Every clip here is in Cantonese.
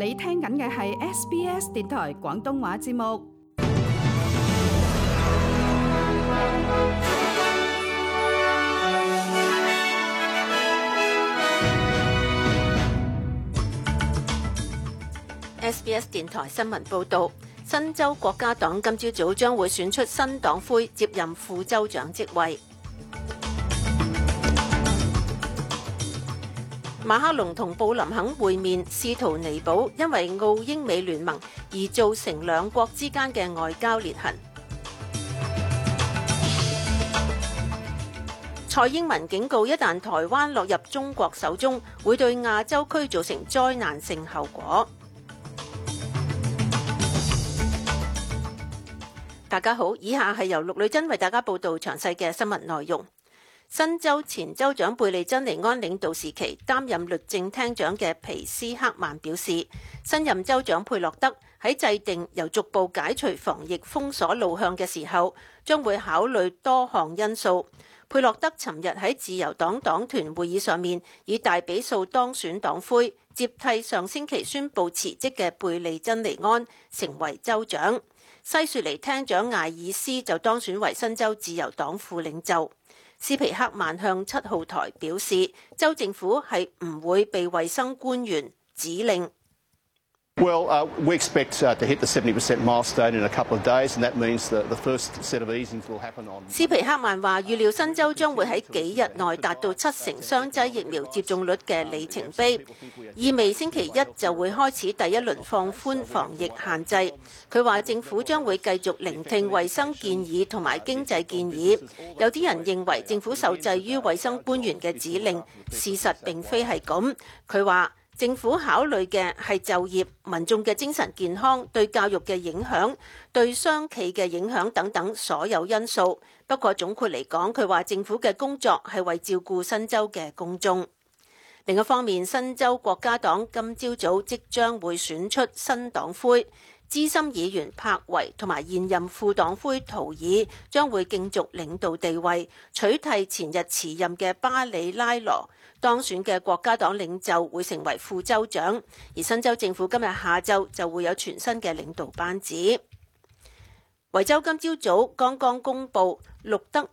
你聽緊嘅係 SBS 電台廣東話節目。 SBS 電台新聞報導，新州國家黨今朝早將會選出新黨魁接任副州長職位。馬克龍同布林肯會面，試圖彌補因為澳英美聯盟而造成兩國之間嘅外交裂痕。蔡英文警告，一旦台灣落入中國手中，會對亞洲區造成災難性後果。大家好，以下係由陸女珍為大家報道詳細嘅新聞內容。新州前州長貝利珍尼安領導時期擔任律政廳長嘅皮斯克曼表示，新任州長佩洛德喺制定由逐步解除防疫封鎖路向嘅時候，將會考慮多項因素。佩洛德尋日喺自由黨黨團會議上面以大比數當選黨魁，接替上星期宣布辭職嘅貝利珍尼安成為州長。西雪梨廳長艾爾斯就當選為新州自由黨副領袖。斯皮克曼向7號台表示，州政府係唔會被衛生官員指令。 Well, we expect to hit the 70% milestone in a couple of days, and that means the first set of easings will happen on. 斯皮克曼話，預料新州將會喺幾日內達到70%雙劑疫苗接種率嘅里程碑，意味星期一就會開始第一輪放寬防疫限制。佢話政府將會繼續聆聽衛生建議同埋經濟建議。有啲人認為政府受制於衛生官員嘅指令，事實並非係咁。佢話政府考慮嘅係就業、民眾嘅精神健康、對教育嘅影響、對商企嘅影響等等所有因素。不過總括嚟講，佢話政府嘅工作係為照顧新州嘅公眾。另一方面，新州國家黨今朝早即將會選出新黨魁。資深議員柏維同埋現任副黨魁圖爾將會競逐領導地位，取替前日辭任嘅巴里拉羅。當選嘅國家黨領袖會成為副州長，而新州政府今日下晝就會有全新嘅領導班子。維州今朝早剛剛公佈錄得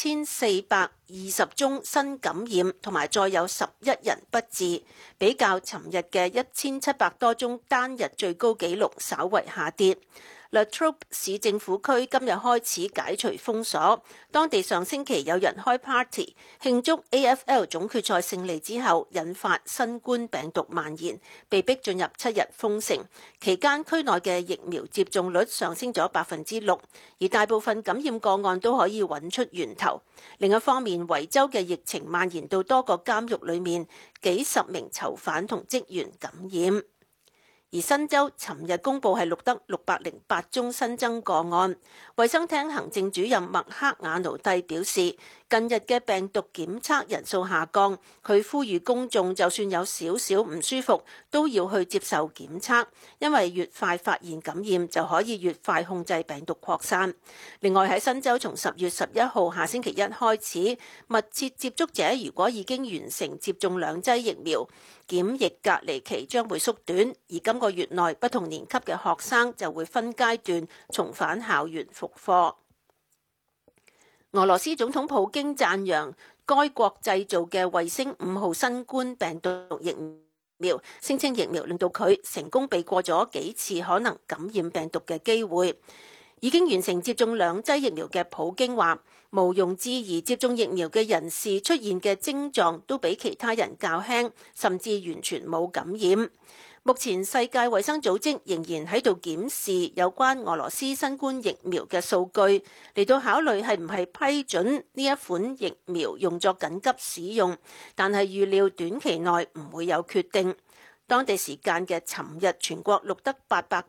1420宗新感染，同埋再有11人不治，比較尋日嘅1700多宗單日最高紀錄稍為下跌。Latrobe 市政府區今日開始解除封鎖，當地上星期有人開 party 慶祝 AFL 總決賽勝利之後，引發新冠病毒蔓延，被逼進入7日封城。期間區內嘅疫苗接種率上升咗6%，而大部分感染個案都可以揾出源頭。另一方面，維州嘅疫情蔓延到多個監獄裏面，幾十名囚犯同職員感染。而新州尋日公佈係錄得608宗新增個案。衛生廳行政主任麥克雅奴蒂表示，近日嘅病毒檢測人數下降，佢呼籲公眾就算有少少唔舒服，都要去接受檢測，因為越快發現感染，就可以越快控制病毒擴散。另外喺新州，從10月11號下星期一開始，密切接觸者如果已經完成接種2劑疫苗，檢疫隔離期將會縮短，而今個月內不同年級嘅學生就會分階段重返校園復課。俄羅斯總統普京讚揚該國製造嘅衛星5號新冠病毒疫苗，聲稱疫苗令到佢成功避過咗幾次可能感染病毒嘅機會。已經完成接種2劑疫苗嘅普京話，毋庸置疑，接種疫苗嘅人士出現嘅症狀都比其他人較輕，甚至完全冇感染。目前世界衛生組織仍然喺度檢視有關俄羅斯新冠疫苗嘅數據，嚟到考慮係唔係批准呢一款疫苗用作緊急使用，但係預料短期內唔會有決定。當地時間嘅尋日，全國錄得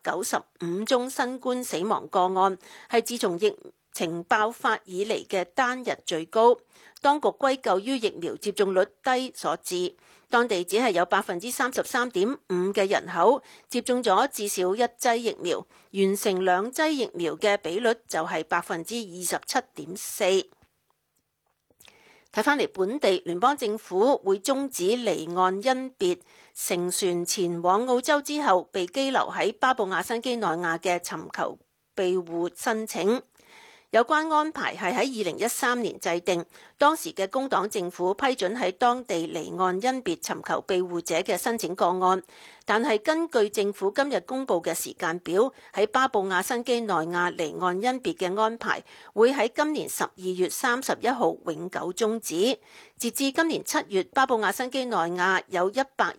895宗新冠死亡個案，係自從疫情爆發以嚟嘅單日最高。當局歸咎於疫苗接種率低所致。當地只係有33.5%嘅人口接種咗至少1劑疫苗，完成2劑疫苗嘅比率就係27.4%。睇返嚟本地，聯邦政府會終止離岸甄別乘船前往澳洲之後，被羈留喺巴布亞新畿內亞嘅尋求庇護申請。有關安排係喺2013年制定，當時嘅工黨政府批准喺當地離岸甄別尋求庇護者嘅申請個案，但係根據政府今日公布嘅時間表，喺巴布亞新畿內亞離岸甄別嘅安排會喺今年12月31號永久終止。截至今年7月，巴布亞新畿內亞有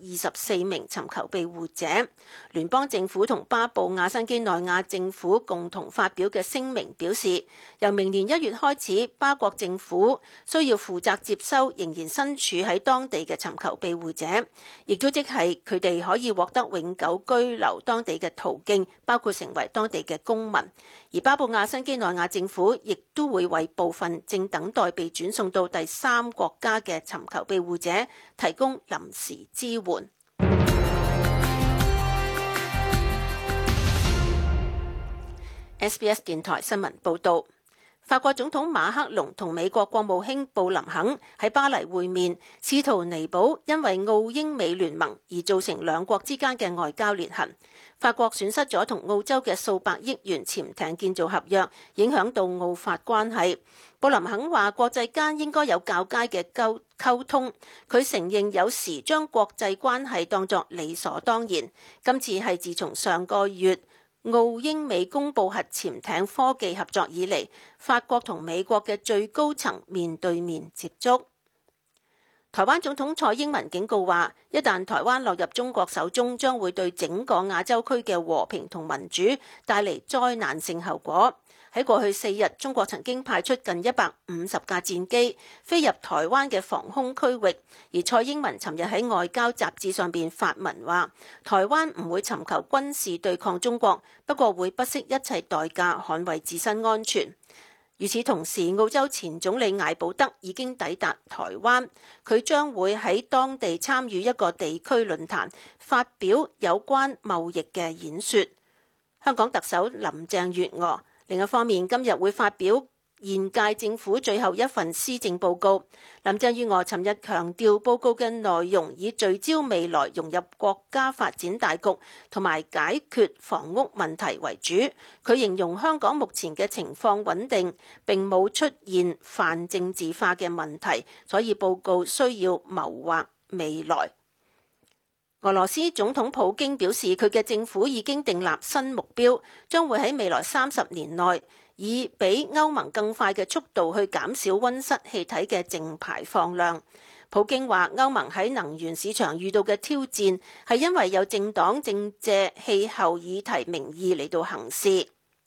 124名尋求庇護者。聯邦政府同巴布亞新畿內亞政府共同發表嘅聲明表示，由明年1月開始，巴國政府需要負責接收仍然身處喺當地嘅尋求庇護者，亦都即係佢哋可以獲得永久居留當地嘅途徑，包括成為當地嘅公民。而巴布亞新畿內亞政府亦都會為部分正等待被轉送到第3國家嘅尋求庇護者提供臨時支援。SBS 電台新聞報導。法國總統馬克龍同美國國務卿布林肯喺巴黎會面，試圖彌補因為澳英美聯盟而造成兩國之間嘅外交裂痕。法國損失咗同澳洲嘅數百億元潛艇建造合約，影響到澳法關係。布林肯話國際間應該有較佳嘅溝通，佢承認有時將國際關係當作理所當然。今次係自從上個月澳英美公布核潛艇科技合作以嚟，法國同美國嘅最高層面對面接觸。台灣總統蔡英文警告話，一旦台灣落入中國手中，將會對整個亞洲區嘅和平同民主帶嚟災難性後果。喺過去4日，中國曾經派出近150架戰機飛入台灣嘅防空區域，而蔡英文尋日喺外交雜誌上邊發文話，台灣唔會尋求軍事對抗中國，不過會不惜一切代價捍衛自身安全。與此同時，澳洲前總理艾保德已經抵達台灣，佢將會喺當地參與一個地區論壇，發表有關貿易嘅演說。香港特首林鄭月娥另一方面今日會發表現屆政府最後一份施政報告。林鄭月娥尋日強調，報告嘅內容以聚焦未來融入國家發展大局同埋解決房屋問題為主。佢形容香港目前嘅情況穩定，並冇出現泛政治化嘅問題，所以報告需要謀劃未來。俄羅斯總統普京表示，佢嘅政府已經訂立新目標，將會喺未來30年內以比歐盟更快嘅速度去減少溫室氣體嘅淨排放量。普京話，歐盟喺能源市場遇到嘅挑戰係因為有政黨正借氣候議題名義嚟到行事。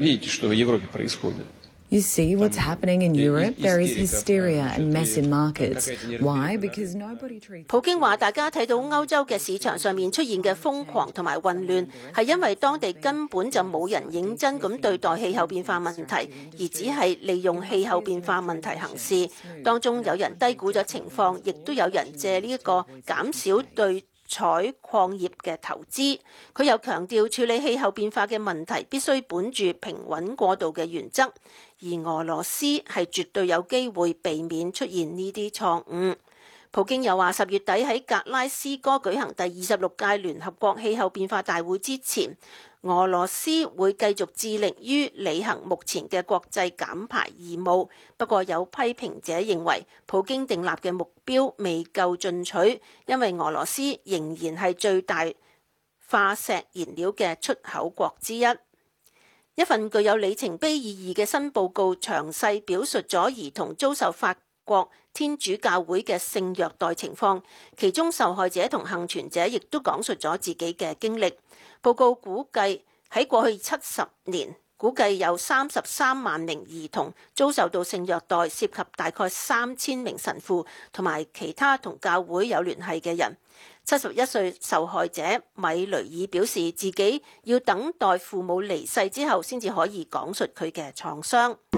You see what's happening in Europe? There is hysteria and mess in markets. Why? Because nobody treats... 普京話：大家睇到歐洲嘅市場上面出現嘅瘋狂同埋混亂，係因為當地根本就冇人認真咁對待氣候變化問題，而只係利用氣候變化問題行事。當中有人低估咗情況，亦都有人借呢一個減少對採礦業嘅投資。佢又強調處理氣候變化嘅問題必須本住平穩過渡嘅原則，而俄羅斯係絕對有機會避免出現呢啲錯誤。普京又話10月底喺格拉斯哥舉行第26屆聯合國氣候變化大會之前，俄羅斯會繼續致力於履行目前嘅國際減排義務。不過有批評者認為，普京訂立嘅目標未夠進取，因為俄羅斯仍然係最大化石燃料嘅出口國之一。一份具有里程碑意義嘅新報告，詳細表述咗兒童遭受法國天主教會嘅性虐待情況，其中受害者同幸存者亦都講述咗自己嘅經歷。報告估計喺過去70年，估計有33萬名兒童遭受到性虐待，涉及大概3000名神父同埋其他同教會有聯繫嘅人。71歲受害者米雷爾表示，自己要等待父母離世之後先至可以講述佢嘅創傷。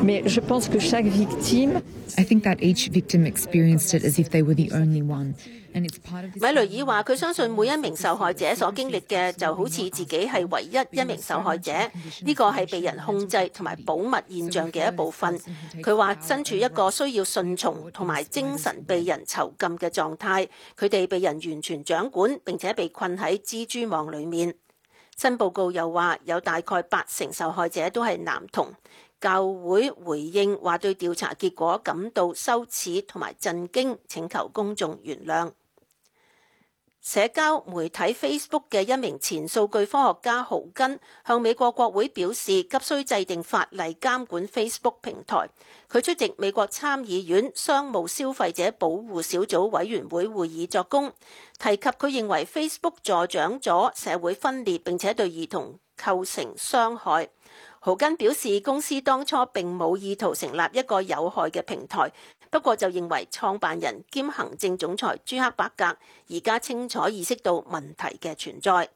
Mais je pense que chaque victime, I think that each victim experienced it as if they were the only one. 米雷爾話：佢相信每一名受害者所經歷嘅就好似自己係唯一一名受害者，呢個係被人控制同埋保密現象嘅一部分。佢話身處一個需要順從同埋精神被人囚禁嘅狀態，佢哋被人完全掌管並且被困喺蜘蛛網裡面。新報告又話有大概80%受害者都係男童。教會回應話對調查結果感到羞恥同埋震驚，請求公眾原諒。社交媒體 Facebook 嘅一名前數據科學家豪根向美國國會表示，急需制定法例監管 Facebook 平台。佢出席美國參議院商務消費者保護小組委員會會議作供，提及佢認為 Facebook 助長咗社會分裂，並且對兒童構成傷害。豪根表示，公司當初並冇意圖成立一個有害嘅平台，不過就認為創辦人兼行政總裁朱克伯格而家清楚意識到問題嘅存在。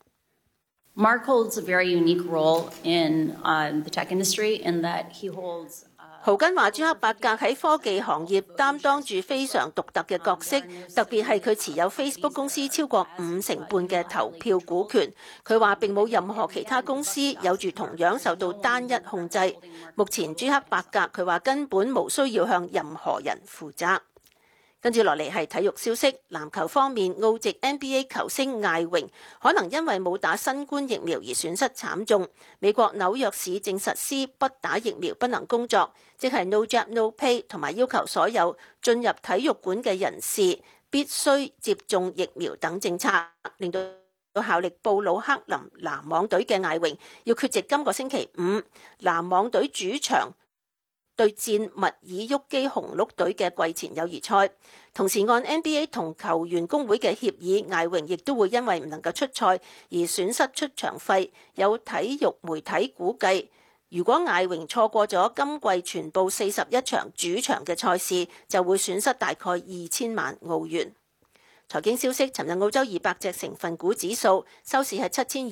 Mark holds a very unique role in the tech industry in that he holds 豪根話：朱克伯格喺科技行業擔當住非常獨特嘅角色，特別係佢持有 Facebook 公司超過50%嘅投票股權。佢話並冇任何其他公司有住同樣受到單一控制。目前朱克伯格佢話根本無需要向任何人負責。跟住落嚟係體育消息，籃球方面，澳籍 NBA 球星艾榮可能因為冇打新冠疫苗而損失慘重。美國紐約市正實施不打疫苗不能工作，即係 no job no pay， 同埋要求所有進入體育館嘅人士必須接種疫苗等政策，令到效力布魯克林籃網隊嘅艾榮要缺席今個星期5籃網隊主場對戰密爾沃基紅鹿隊嘅季前友誼賽。同時按 NBA 同球員工會嘅協議，艾榮亦都會因為唔能夠出賽而損失出場費。有體育媒體估計，如果艾榮錯過咗今季全部41場主場嘅賽事，就會損失大概2000萬澳元。財經消息，尋日澳洲200隻成分股指數收市係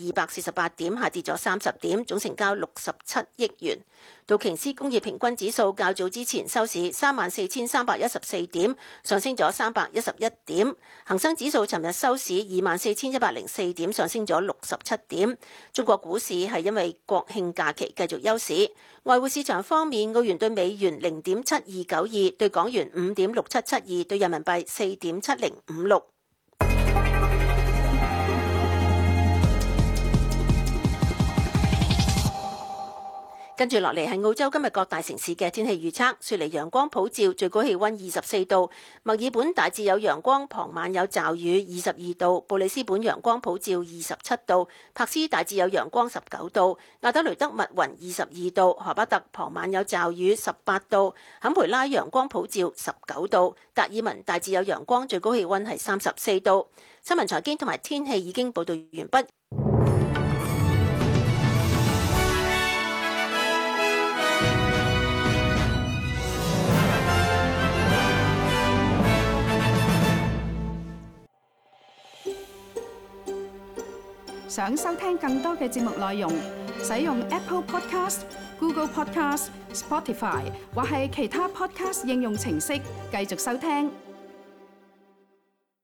7248點，下跌咗30點，總成交67億元。道瓊斯工業平均指數較早之前收市34314點，上升咗311點。恒生指數尋日收市24104點，上升咗67點。中國股市係因為國慶假期繼續休市。外匯市場方面，澳元對美元0.7292，對港元5.6772，對人民幣4.7056。跟住落嚟係澳洲今日各大城市嘅天氣預測。雪梨陽光普照，最高氣溫24度；墨爾本大致有陽光，傍晚有驟雨，22度；布里斯本陽光普照，27度；柏斯大致有陽光，19度；亞德雷德密雲22度；荷巴特傍晚有驟雨，18度；坎培拉陽光普照，19度；達爾文大致有陽光，最高氣溫係34度。新聞財經同埋天氣已經報道完畢。 想收聽更多嘅節目內容，使用 Apple Podcast、Google Podcast、Spotify 或係其他 Podcast 應用程式繼續收聽。